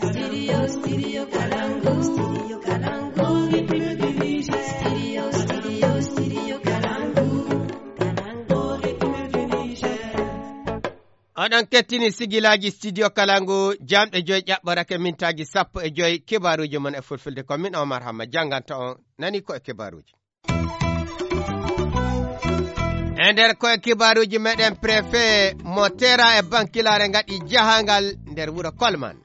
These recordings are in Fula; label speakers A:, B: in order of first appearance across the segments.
A: Aɗon kettini sigilaji studio Kalangu jamɗe joyi ƴaɓɓorake mintaji 15 kibaruji mon e fulfulde ko min Omar Hamma janganta on nani ko e kibaruji. E nder ko e kibaruji meɗen préfet mo tera e bankilare ngaɗi jahangal nder wuro Kolman.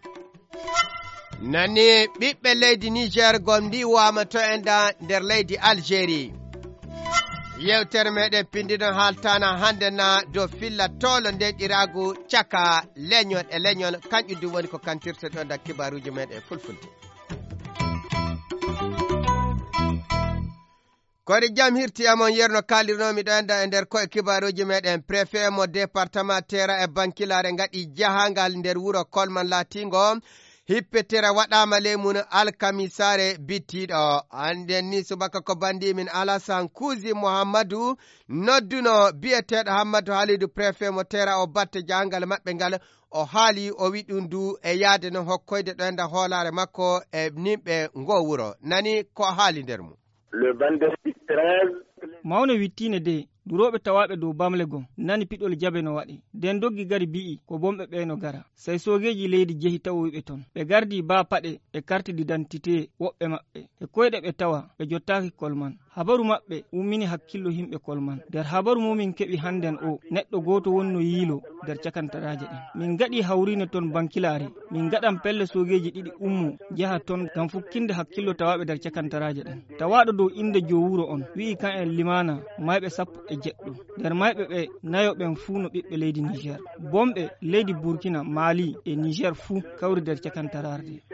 A: Nani ɓiɓɓe leydi Niger gomdi wama to enda nder leydi Algérie. Yewtere meɗen pindiɗon haltana hande na dow filla tolo nde ɗiragu caka leñol e leñol kanƴu du woni ko kantirte ɗon da kibaruji meɗen fulfulde. Kodi jam hirti amon yerno kalirnomi ɗo enda e nder koye kibaruji meɗen préfet mo département Tera e bankilare ngaɗi jahangal nder wuro Kolman latingo hippetera waɗama lemun alkamisare bittiɗo anden ni subaka ko bandi min Alassane Kouzi Mouhamadou nodduno biyeteɗo Hammadou Halidou préfet mo Tera o batte jahangal maɓɓe ngal o haali o wi ɗum du e yaade no hokkoyde ɗo enda hoolare makko e nimɓe ngo wuro nani ko haali nder mum.
B: Le vendredi 13
C: mawne wittine de duroɓe tawaɓe dow bamle gon nani piɗol jabe no waɗi den doggi gari bi'i ko bomɓe ɓe no gara sey sogeji leydi jehi tawoyɓe ton ɓe gardi ba paɗe e carte d'identité woɓɓe maɓɓe e koyɗe ɓe tawa ɓe jottaki Kolman habaru maɓɓe ummini hakkillo himɓe Kolman nder habaru mumin keɓi hannden o neɗɗo goto wonno yiilo nder cakantaraje ɗen min gaɗi hawrine ton bankilare min gaɗan pelle sogeji ɗiɗi ummo jaha ton gam fukkinde hakkillo tawaɓe nder cakantaraje ɗen tawaɗo dow inde jowuro on wi'i kan en limana mayɓe sappo e jeɗɗo nder mayɓe ɓe nayo ɓen fuu no ɓiɓɓe leydi Niger bomɓe leydi Burkina Mali e Niger fuu kawri nder cakantararde.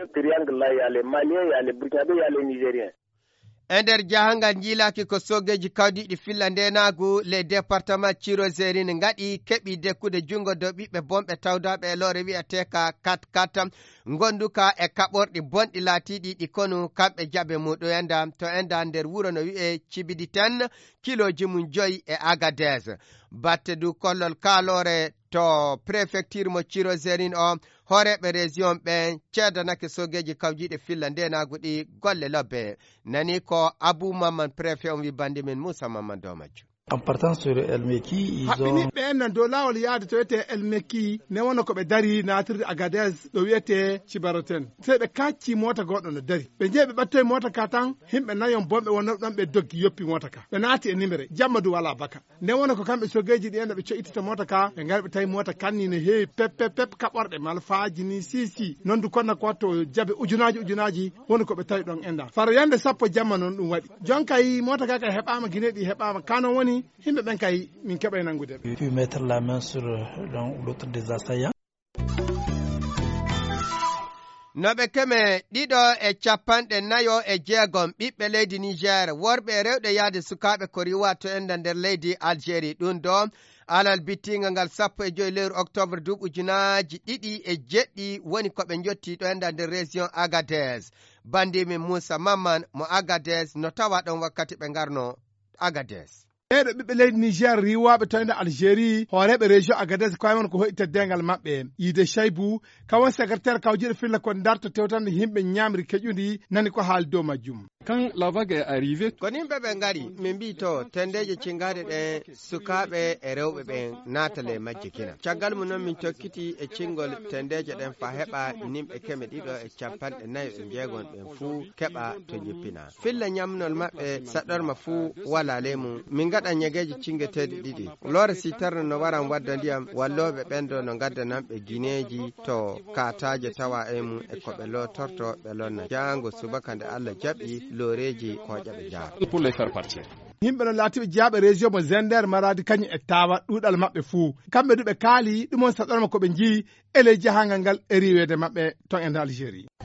A: E nder jahangal jilaki ko sogeji kawdiɗi filla ndenagu le département Cirozérine ngaɗi keɓi dekkude jungo dow ɓiɓɓe bomɓe tawdaɓe e lore wiyateka 4-4 gonduka e kaɓorɗi bonɗi laatiɗi ɗi konu kamɓe jaɓe muɗum enda to enda nder wuro no wi'e Cibiditen kiloji mum 5 e Agadez batte du kollol kalore to préfecture mo Cirozérine o horeɓe région ɓen ceedanake sogeji kawjiɗe filla ndenagu ɗi golle lobbe nani ko Abou Maman préfet on wi bandi min Moussa Maman Domajjo.
D: En partant sur El Meki, ils ont...
E: ɓe en dow lawol yaade to wiyete El Meki ne wona ko ɓe dari natirde Agadez ɗo wiyete Cibaroten sey ɓe kacci mota goɗɗo no dari ɓe jeeyi ɓe ɓattoye mota ka tan himɓe nayon bomɓe wonno ɗon ɓe doggi yoppi mota ka ɓe naati e nimere jamma du wala baka nde wona ko kamɓe sogeji ɗi en ɓe coyitita mota ka ɓe ngari ɓe tawi mota kanni no heewi pep kaɓorɗe malfaji ni sisi non du konna ko to jaɓe ujunaji woni ko ɓe tawi ɗon enda fara yande sappo jamma noon ɗum waɗi jon kay mota ka kay heɓama guineɗi heɓama kanon woni himɓe ɓen kay min keɓay nangude
D: pu mettre la main sur l'autre des assaillants.
A: Noɓe keme ɗiɗo e capanɗe nayo e jeegom ɓiɓɓe leydi Niger worɓe e rewɗe yaade sukaɓe ko riwa to enda nder leydi Algérie ɗum do alal bittinga ngal 15 lewru octobre 2007 woni ko ɓe jotti ɗo enda nder région Agadez bandimi Moussa Mamman mo Agadez no tawa ɗon wakkati ɓe garno Agadez.
E: Eɗo ɓiɓɓe leydi Niger riwaɓe toyde Algérie horeɓe région Agadez ko won ko hoyte dengal maɓɓe Yide Chaibou kawon secrétaire kawjiɗo filla ko darto tewtande himɓe ñamri keƴundi nani ko haali dow majjum.
F: Quand la vague est arrivée,
A: ko nimɓe ɓe ngari min mbi to tendeje cingade ɗe sukaɓe e rewɓe ɓe natale majji kina caggal mum noon min tokkiti e cingol tendeje ɗen fa heɓa nimɓe keme ɗiɗo e capanɗe 4 e jeegon ɓen fuu keɓa to jippina filla ñamnol maɓɓe saɗɗorma fuu wala lemu min gaɗa ñegeji cingeteɗe ɗiɗi lore si tarno no waran wadda ndiyam walloɓe ɓenɗo no gaddanamɓe guineji to kataje tawa e mum e koɓe lotorto ɓe lonna jango subaka nde Allah jaɓi loreji koƴaɓe jaar
F: pour les faire partir.
E: Himɓe no laatiɓe jaaɓe région mo Zender Maradi kañum e tawa ɗuɗal maɓɓe fuu kamɓe duɓe kaali ɗumon saɗorma koɓe jii ele jahangal ngal e riwede maɓɓe ton e nder Algérie.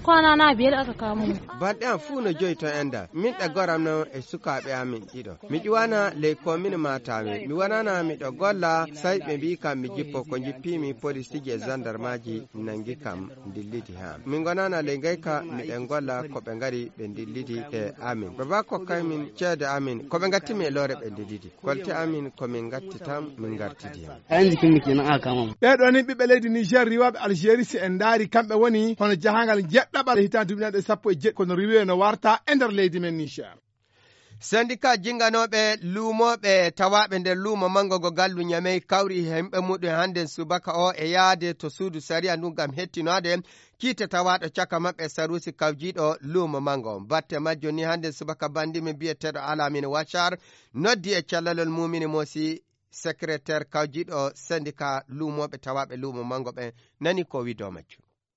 G: kwana na biyar aka kamo mu
A: baɗan funa joy to enda min da goram no e sukaɓe amin ɗiɗo mi ƴiwana ley commune matami mi wonana miɗo golla sai ɓe mbi kam mi jippo ko jippimi police ji e gendarmaji nangi kam dillidi ha min gonana ley gayka miɗen golla ko ɓe ngari ɓe dillidi e amin baba ko kaymin ceede amin ko ɓe gattimi e loore ɓe dillidi kolte amin komin gatti tan min gartidi
E: ɓeɗo ni ɓiɓɓe leydi Niger riwaɓe Algérie si en daari kamɓe woni hono jahangal jeɗɗaɓal hitan 2017 kono riwe no warta e nder leydi men Niger.
A: syndicat jinganoɓe luumoɓe tawaɓe nder luumo mango go gallu ñamey kawri hemɓe muɗum hande subaka o e yaade to suudu saria ndu gam hettinode kiite tawaɗo caka maɓɓe sarusi kawjiɗo luumo mango batte majjo ni hande subaka bandimi biyeteɗo Alamine Wachar noddi e callalol mumini mosi secrétaire kawjiɗo syndicat luumoɓe tawaɓe luumo mango ɓe nani ko wido majjo.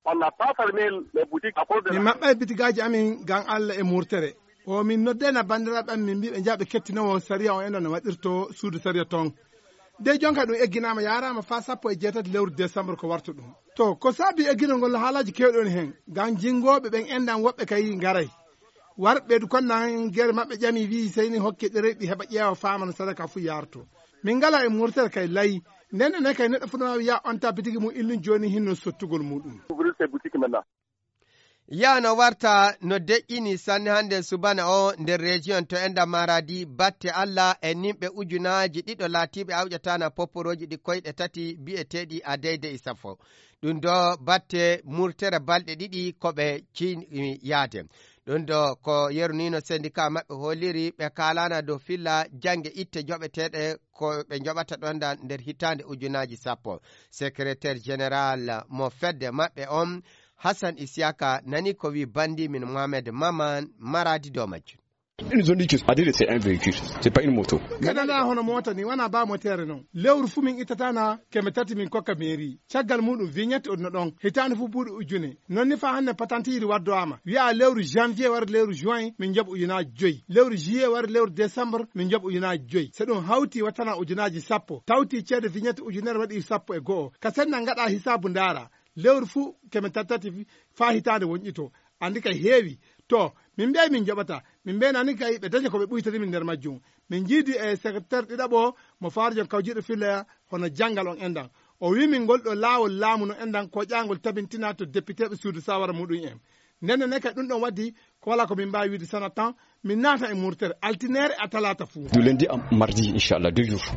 E: min maɓɓay bitigaji amin gan Allah e murtere o min noddena bandiraɓe am min mbiɓe jaaɓe kettinowo saria o enen no waɗirto suudu saria ton de jonka ɗum egginama yarama fa 17 lewru décembre ko warta ɗum to ko saabi egginol ngol haalaji kewɗon hen gan jingoɓe ɓen endan woɓɓe kay garay warɓe konnan guere maɓɓe ƴami wi seyni hokke ɗereɗi heɓa ƴeewa famano sadaka fu yarto min ngala e murtere kay layi ndenne ne kay neɗɗo fuɗɗoma wiya on ta bitigi mum illin joni hinno sottugol muɗum
A: ya no warta no deƴƴini sanne hande subana o nder région to enda maradi batte Allah e nimɓe ujunaji ɗiɗo laatiɓe awƴatana poporoji ɗi koyɗe tati bi'eteɗi a deyde e safo ɗum do batte murtere balɗe ɗiɗi koɓe cini yaade ɗum do ko yernino syndicat maɓɓe holiri ɓe kalana dow filla jangge itte joɓeteɗe ko ɓe joɓata ɗonda nder hitande ujunaji sappo secrétaire général mo fedde maɓɓe on Hassan Isiaka nani ko wi bandi min Mohamed Maman maradi do majju.
F: Ils nous ont dit que Adil c'est un véhicule, c'est pas une moto.
E: Kadana hono mota ni wana ba motere non. Lewru fu min itatana keme tati min kokka mairie. Caggal mudum vignette on don. Hitande fu budu ujune. Non ni fa hanne patantiri waddo ama. Wi'a lewru janvier war lewru juin min jab ujuna joy. Lewru juillet war lewru décembre min jab ujuna joy. Se don hawti watana ujunaji sappo. Tawti cede vignette ujunere wadi sappo e go. Kasenna ngada hisabu ndara. Lewru fu keme tati fa hitande wonjito. Andi kay heewi to min mbiyay min jaɓata min mbenani kay ɓe daña ko ɓe ɓuytani min nder majjum min jiidi e secrétaire ɗiɗaɓo mo farjon kawjiɗo filla hono janggal on endan o wi min ngol ɗo laawol laamu no endan ko ƴangol tabintina to député ɓe suudu sawara muɗum en nenne ne kay ɗum ɗon waddi ko wala ko min mbawi wiide sana temps min naata e murtere altinaire a talata fuu
F: du lundi à mardi inchallah 2 jours.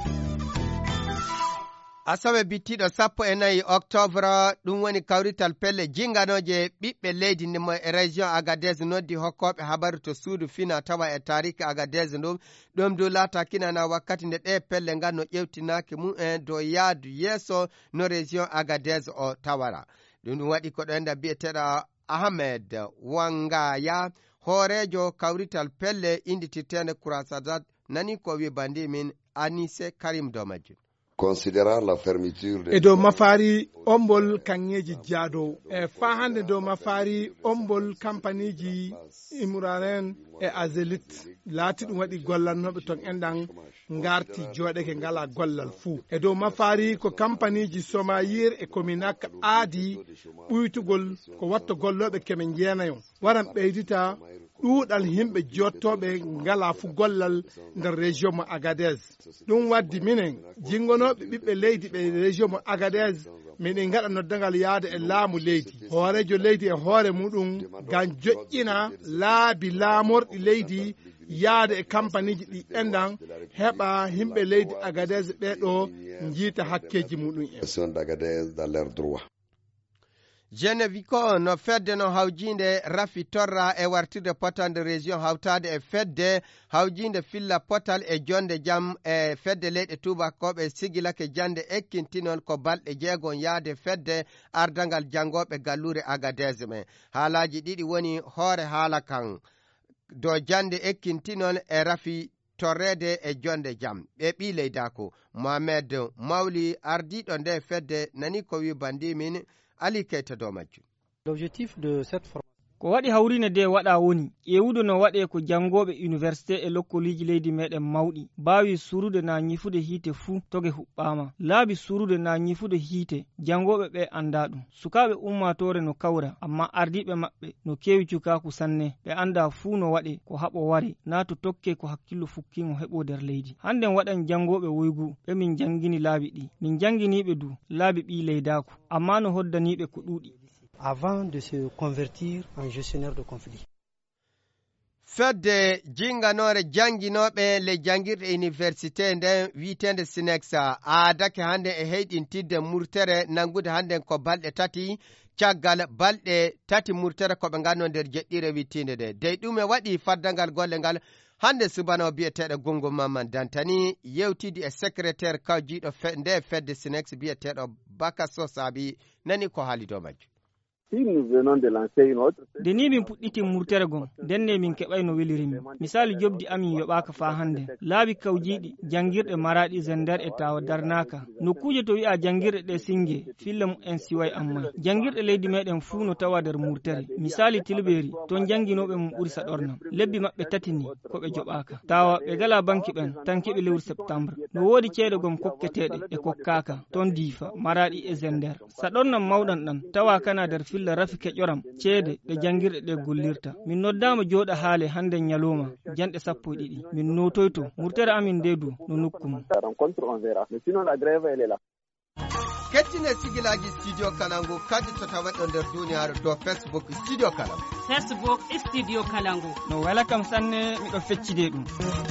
A: Asawe bittiɗo 14 octobre ɗum woni kawrital pelle jinganoje ɓiɓɓe leydi ndimo e région Agadez noddi hokkoɓe habaru to suudu fina tawa e tariki Agadez ɗum ɗum du laata kinana wakkati nde ɗe pelle ngan no ƴewtinaki mumen dow yaadu yeeso no région Agadez o tawara ɗum waɗi ko ɗo enda biyeteɗo Ahmed Wangaya hoorejo kawrital pelle inditirtende Kourasadat nani ko wi bandi min Anise Karim do majjum.
H: Considérant la fermeture
E: e dow mafari ombol kanŋeji jaadow e fa hande dow mafari ombol kampaniji Imuraren e Azelit laati ɗum waɗi gollannoɓe ton enɗan garti jooɗeke ngala gollal fuu e dow mafari ko kampaniji Somayir e Cominac aadi ɓuytugol ko watta golloɓe keme jeenayo waran ɓeydita ɗuuɗal himɓe jottoɓe ngala fu gollal nder région mo Agadez ɗum waddi minen jingonoɓe ɓiɓɓe leydi ɓe région mo Agadez miɗen gaɗa noddagal yaade e laamu leydi hoorejo leydi e hoore muɗum ngam joƴƴina laabi laamorɗi leydi yaade e kampaniji ɗi enɗan heɓa himɓe leydi Agadez ɓeɗo jiita hakkeji muɗum en
A: Genevico no fedde no hawjinde Rafi Torra e wartirde potande région hawtade e fedde hawjinde filla potal e jonde jam e fedde leyɗe tubakoɓe sigilake jande ekkintinol ko balɗe jeegon yaade fedde ardangal jangoɓe gallure Agadez men haalaji ɗiɗi woni hoore haala kan do jande ekkintinol e Rafi torrede e jonde jam ɓe ɓi leydako Mohamed Mawli ardiɗo nde fedde nani ko wi bandi min Ali Keita do majju.
D: L'objectif de cette
C: ko waɗi hawrine de waɗa woni ƴewude no waɗe ko jangoɓe université e lokkoliji leydi meɗen mawɗi mbawi surude na ñifude hiite fuu toge huɓɓama laabi surude na ñifude hiite jangoɓe ɓe anda ɗum sukaɓe ummatore no kawra amma ardiɓe maɓɓe no kewi cukaku sanne ɓe anda fuu no waɗe ko haɓo wari na to tokke ko hakkillo fukkimo heɓo nder leydi hannden waɗan jangoɓe woygu ɓe min jangini laabi ɗi min janginiɓe du laabi ɓi leydako amma no hoddaniɓe ko ɗuuɗi
I: avant de se convertir en gestionnaire de conflit.
A: fedde jinganore janginoɓe le jangirɗe université nden wiitende sinexa aadake hande e heyɗintidde murtere nangude hannden ko balɗe tati caggal balɗe tati murtere koɓe ganno nder jeɗɗire wittinde de dey ɗum e waɗi faddangal golle ngal hande subano biyeteɗo gongo mamman dantani yewtidi e secrétaire kawjiɗo nde fedde sinex biyeteɗo bakaso saabi nani ko haali dow majjo
C: de ni min puɗɗiti murtere gon denne min keɓay no welirimi misali jobdi amin yoɓaka fa hande laabi kawjiɗi jangirɗe maraɗi zender e tawa darnaka nokkuje to wi'a jangirɗe ɗe singue filla mu en siway amma jangirɗe leydi meɗen fuu no tawa nder murtere misali tilberi ton janginoɓe mum ɓuuri saɗornam lebbi maɓɓe tati ni koɓe joɓaka tawa ɓe gala banki ɓen tan keɓe lewru septembre no woodi ceeɗe gom kokketeɗe e kokkaka ton diifa maraɗi e zender saɗornam mawɗan ɗam tawa kana nder filla rafi keƴoram ceede ɗe jangirɗe ɗe gollirta min noddama jooɗa haale hande ñalowma janɗe 12 min notoyto murtere amin nde du no nokkumo
A: kettine sigilaji studio kalangu kadi to tawaɗo nder duniyaru dow facebook studio kalangu
J: studio kalangu
C: no wala kam sanne miɗo feccide ɗum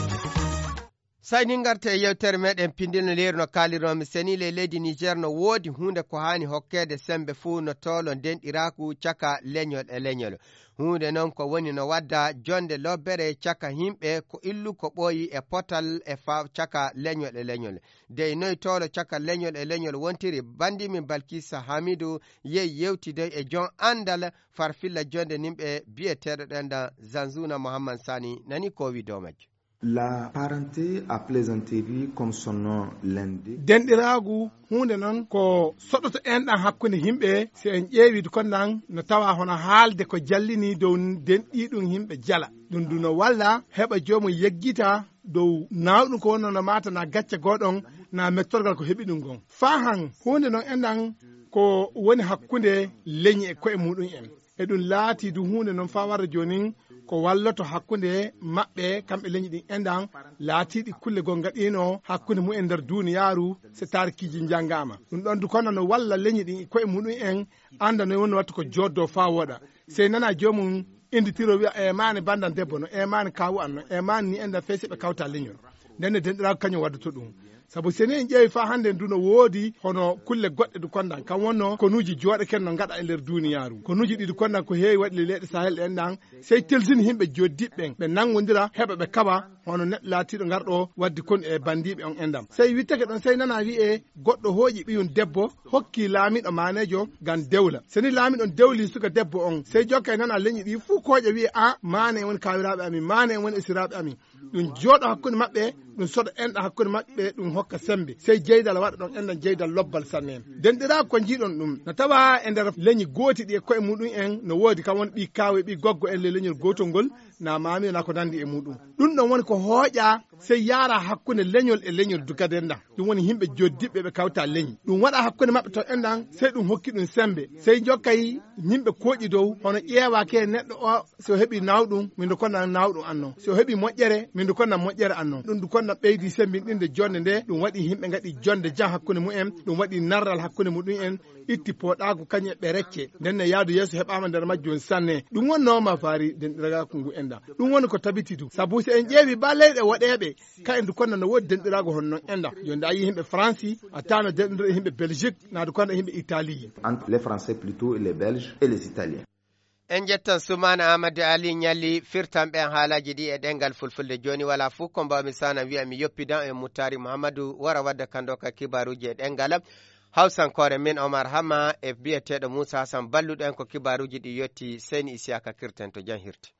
A: sayni ngarte yewtere meɗen pindino leeru no kaalirnomi senile leydi niger no woodi hunde ko hani hokkede sembe fuu no tolo ndenɗiraku caka leñol e leñol hunde noon ko woni no wadda jonde lobbere caka himɓe ko illu ko ɓooyi e potal e fa caka leñol e leñol dey noyi tolo caka leñol e leñol wontiri bandimi balkisa hamidou yehi yewtidoy e jon andal farfilla jonde nimɓe biyeteɗo ɗenda zanzuna mouhammad sani nani ko wi dow majjo.
K: La parenté à plaisanterie comme son nom l'indique.
E: Denɗiragu hunde noon ko soɗoto enɗan hakkunde himɓe si en ƴeewi ko nan no tawa hono haalde ko jallini dow denɗiɗum himɓe jala ɗum du no walla heɓa jomum yeggita dow nawɗum ko wonno no mata na gacce goɗon na mettorgal ko heeɓi ɗum gon fa han hunde noon enɗan ko woni hakkunde leñi e koye muɗum en e ɗum laati du hunde noon fa warde jonin ko walloto hakkunde maɓɓe kamɓe leñi ɗin enɗan laatiɗi kulle gol gaɗino hakkunde mumen nder duniyaaru so tarikiji janggama ɗum ɗon du kono no walla leñi ɗin koye muɗum en anda no woni watta ko joddo fa woɗa sey nana jomum inditiro wiya e mani bandan debbo no e mani kawu an no e mani ni enɗan fey seɓe kawta leñol ndenne denɗirago kañum waddato ɗum sabu seni en ƴeewi fa hande ndu no woodi hono kulle goɗɗe du kondan kam wonno konuji jooɗeken no gaɗa e nder duniyaaru konuji ɗi du kondan ko heewi waɗi leyɗe sahel ɗen ɗan sey telsini himɓe joddiɓɓen ɓe nangodira heɓa ɓe kaɓa hono neɗɗo laatiɗo garɗo waddi kon e bandiɓe on endam sey wittake ɗon sey nana wiye goɗɗo hooƴi ɓiyum debbo hokki laamiɗo manejo gam dewla seni laamiɗon dewli suka debbo on sey jokka e nana leñi ɗi fuu kooƴe wiye a mane en woni kawiraɓe amin mane en woni esiraɓe amin ɗum jooɗo hakkude maɓɓe ɗum soɗo enɗa hakkude maɓɓe ɗum hokka sembe sey jeydal waɗa ɗon enɗan jeydal lobbal sanne en denɗirago ko jiiɗon ɗum no tawa e nder leñi gooti ɗi e koye muɗum en no woodi kam woni ɓi kawe ɓi goggo elle leñol gotol ngol na mami na ko nandi e muɗum ɗum ɗon woni ko hooƴa sey yaara hakkude leñol e leñol dugade enɗan ɗum woni himɓe joddiɓɓe ɓe kawta leñi ɗum waɗa hakkude maɓɓe to enɗan sey ɗum hokki ɗum sembe sey jokkay yimɓe kooƴi dow hono ƴeewake neɗɗo o so heeɓi nawɗum min do konna nawɗum anno so heeɓi moƴƴere min do konna moƴƴere anno ɗum du konna ɓeydi sembinɗinde jonde nde ɗum waɗi himɓe gaɗi jonde jan hakkude mumen ɗum waɗi narral hakkude muɗum en itti poɗago kañum ɓe recce ndenne yaadu yeeso heɓama nder majjum sanne ɗum wonnoma faari denɗirago ngu enɗa ɗum woni ko tabiti du sabu so en ƴeewi ba leyɗe waɗeɓe ka en du konna no woodi denɗirago hono noon enɗa jonde a yi yimɓe France a tano denɗira yimɓe Belgique na du konna yimɓe Italie
K: entre les Français plutôt et les Belges et les Italiens.
A: En jettan Soumana Amadou Ali ñalli firtan ɓen haalaji ɗi e ɗengal fulfulde joni wala fuu ko mbawmi sana wiya mi yoppidan e Moutari Mouhamadou wara wadda kando ka kibaruji e ɗengal hawsankore min Omar Hama e biyeteɗo Moussa Hassan balluɗen ko kibaruji ɗi yetti Seyni Isiaka kirten to jan hirti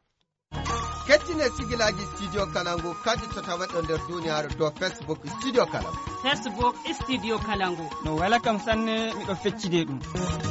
A: kettine sigilaji studio kalangu kadi to tawaɗo nder duniyaru dow facebook studio kalangu
J: studio kalangu
C: no wala kam sanne miɗo feccide ɗum